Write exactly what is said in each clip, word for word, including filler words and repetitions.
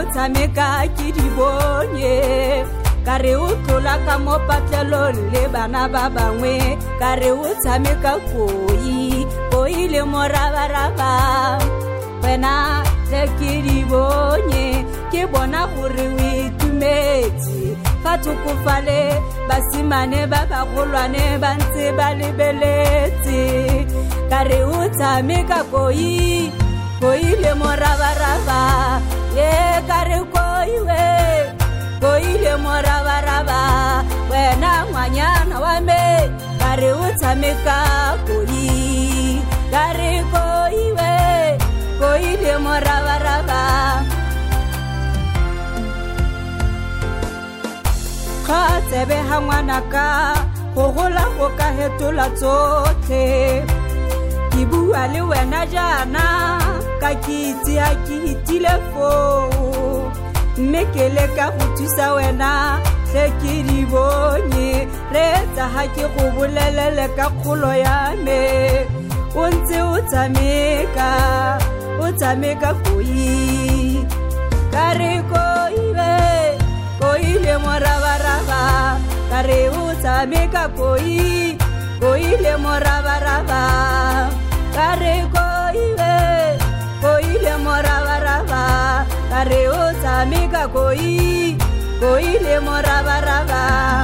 tsameka ke di bonye ka re o tlola ka mo patlelong le bana ba bangwe ka re o tsameka koi koi le morabaraba wena le ke di bonye ke bona gore o itumetse batho go fale basimane ba ba golwane ba ntse ba lebeletse ka re o tsameka koi koi le morabaraba ye ka re koi we koi le morabaraba wena ngwanyana wa me ka re o tsameka koi ka re koi we koi le morabaraba ka tsebe ha ngwana ka go gola go ka hetola tsotlhe ke bua le wena jana ka kitsi a ke hitile fo mme ke le ka go thusa wena tle ke di bonye re tsa ha ke go bolelele ka kgolo ya me o ntse o tsameka o tsameka koi ka re koi we koi le morabaraba ka re o tsameka koi koi le morabaraba ka re koi we koi le morabaraba ka re o tsameka koi koi le morabaraba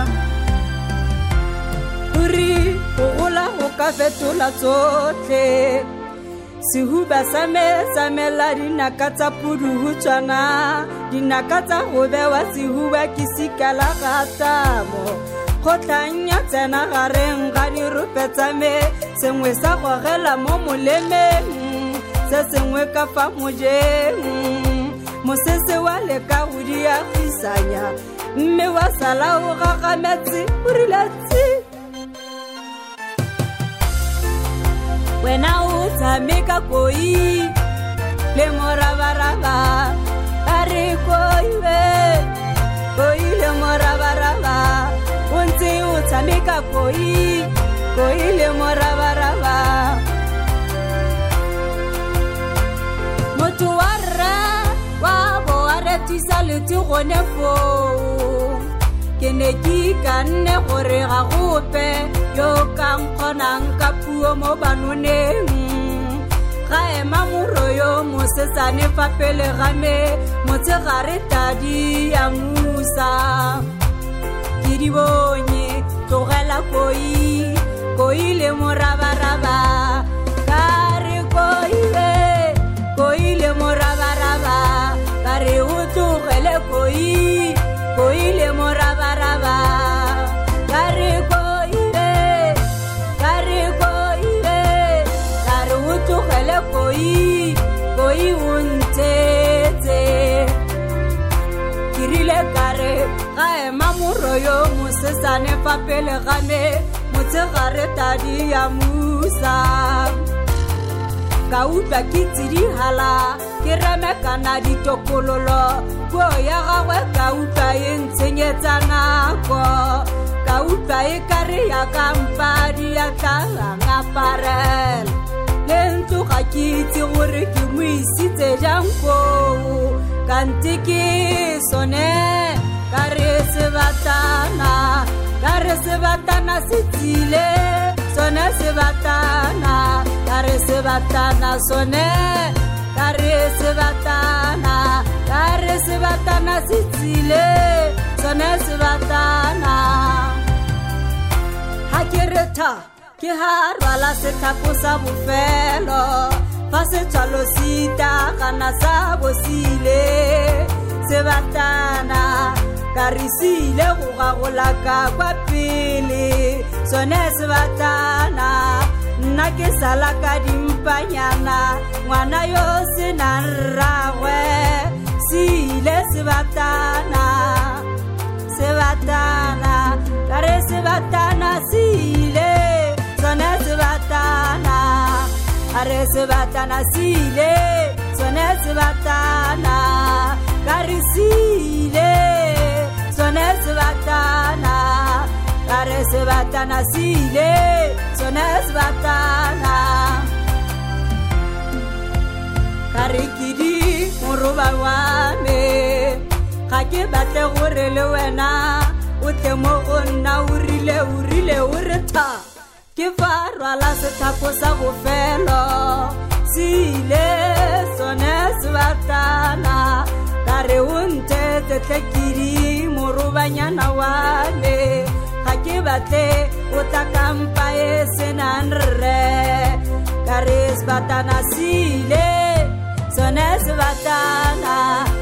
uri go gola go ka fetola tsotlhe sehuba sa me sa mela dinaka tsa puduhutswana dinaka tsa go bewa sehuba ke sikala gatamo go tlanya tsena gareng ga dirope tsa me sengwe sa gogela mo molemeng se sengwe ka fa mojeng mosese wa leka go diagisanya mme wa sala o gagametse o rilatse wena o tsameka koi le morabaraba ka re koi we koi le morabaraba o ntse o tsameka koi koi le morabaraba motho wa rra wa bo a retisa le ti gone fo ke ne ke ka nne gore ga gope yo ka nkgonang ka puo mo banoneng ga ema moroyo mosesane fa pele ga me motsegare tadi ya musa ke di bonye tlogela koi koi le morabaraba ka re koi we koi le morabaraba ka re o tlogele koi koi le morabaraba ka re koi we ka re koi we ka re o tlogele koi koi o ntetse kirile ka re ga ema moroyo mosesane fa pele ga me motsegare tadi ya musa ka utlwa ke tsidihala ke remekana ditokololo puo ya gagwe ka utlwa e ntshenyetsa nako ka utlwa e kare ya kampadi ya tlangaparela le ntlo ga ke itse gore ke mo isitse jang foo kante ke sone ka re sebatana ka re sebatana se tsile sone sebatana ka re sebatana sone ka re sebatana ka re sebatana se tsile sone sebatana ha ke retha ke ha rwala sethapo sa bofelo fa se tsalo sita kana sa bosile sebatana karisile go gagola ka kwa pele sone sebatana nna ke sala ka dimpanyana ngwana yo se na rragwe sile sebatana sebatana kare sebatana sile sone sebatana are sebatana sile sone sebatana karisile sone sebatana kare sebatana sile sone sebatana kare kidi moroba wa me ke batle gore le wena o tle mo go nna o rile o rile o re tha ke fa rwala sethako sa bofelo sile sone se batana ka re o ntetse tlekiri morobanyana wa me ga ke batle o tla kampa e senang rre ka re se batana sile sone se batana